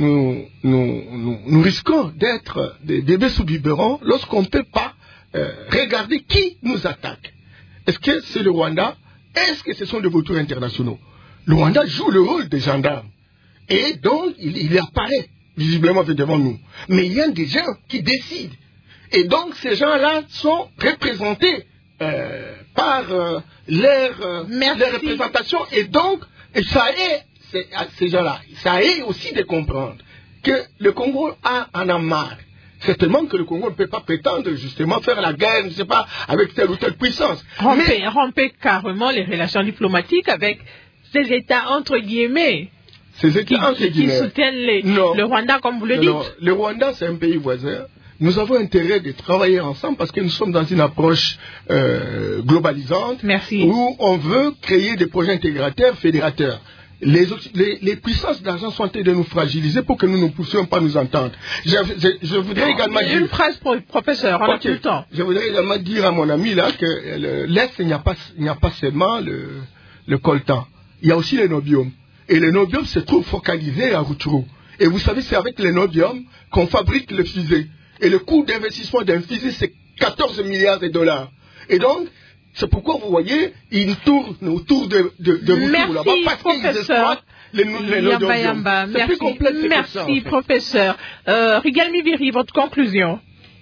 nous risquons d'être des bébés sous biberon lorsqu'on ne peut pas regarder qui nous attaque. Est-ce que c'est le Rwanda? Est-ce que ce sont des vautours internationaux? Le Rwanda joue le rôle des gendarmes. Et donc, il apparaît visiblement devant nous. Mais il y a des gens qui décident. Et donc, ces gens-là sont représentés par leur représentation. Et donc, ça est, ces gens-là, ça est aussi de comprendre que le Congo en a marre. Certainement que le Congo ne peut pas prétendre justement faire la guerre, je ne sais pas, avec telle ou telle puissance. Romper carrément les relations diplomatiques avec ces États entre guillemets. Ces États entre guillemets. Qui soutiennent le Rwanda, comme vous le dites. Non, le Rwanda, c'est un pays voisin. Nous avons intérêt de travailler ensemble parce que nous sommes dans une approche globalisante. Merci. Où on veut créer des projets intégrateurs, fédérateurs. Les puissances d'argent sont en train de nous fragiliser pour que nous ne puissions pas nous entendre. Je voudrais également dire... Une phrase, professeur, on a tout le temps. Je voudrais également dire à mon ami là que l'Est, il n'y a pas seulement le coltan. Il y a aussi les nobium. Et les nobium se trouvent focalisés à Rutshuru. Et vous savez, c'est avec les nobium qu'on fabrique le fusée. Et le coût d'investissement d'un fusil, c'est 14 milliards de dollars. Et donc, c'est pourquoi vous voyez, ils tournent autour de Rutshuru là-bas parce qu'ils exploitent les nobium. C'est plus complexe que ça. Merci, professeur. Rigal Miviri, votre conclusion?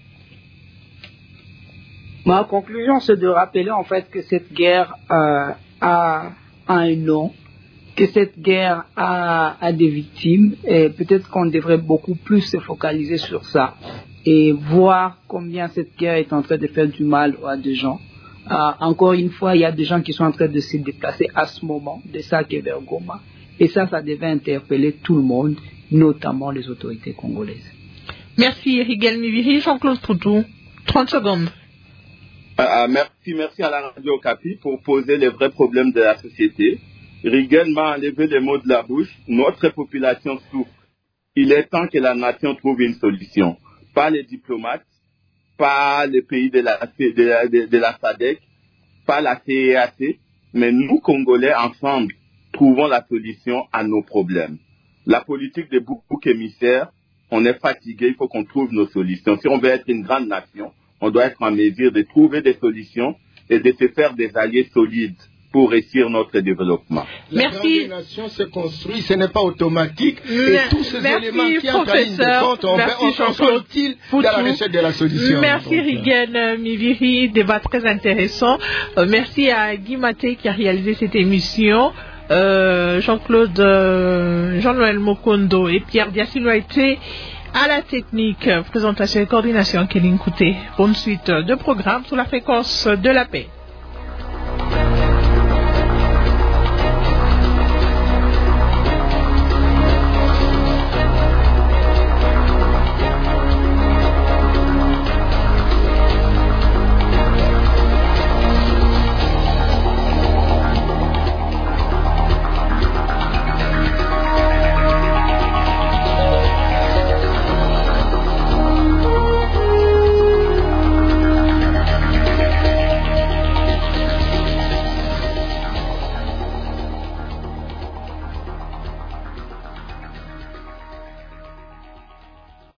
Ma conclusion, c'est de rappeler en fait que cette guerre a un nom, que cette guerre a des victimes, et peut-être qu'on devrait beaucoup plus se focaliser sur ça et voir combien cette guerre est en train de faire du mal à des gens. Encore une fois, il y a des gens qui sont en train de se déplacer à ce moment de Sake vers Goma, et ça devait interpeller tout le monde, notamment les autorités congolaises. Merci Rigal Miviri. Jean-Claude Poutou, 30 secondes. Merci à la radio Okapi pour poser les vrais problèmes de la société. Rigal m'a enlevé les mots de la bouche. Notre population souffre. Il est temps que la nation trouve une solution. Pas les diplomates, pas les pays de la SADC, pas la CEAC, mais nous, Congolais, ensemble, trouvons la solution à nos problèmes. La politique des boucs émissaires, on est fatigué, il faut qu'on trouve nos solutions. Si on veut être une grande nation, on doit être en mesure de trouver des solutions et de se faire des alliés solides pour réussir notre développement. La grande nation se construit, ce n'est pas automatique. Et tous ces éléments qui entrent en ligne de compte, on sont utiles dans la recherche de la solution. Merci Rigal Miviri, débat très intéressant. Merci à Guy Maté qui a réalisé cette émission. Jean-Claude, Jean-Noël Mokondo et Pierre Diassilo a été à la technique. Présentation et coordination Kéline Kouté. Bonne suite de programme sous la fréquence de la paix.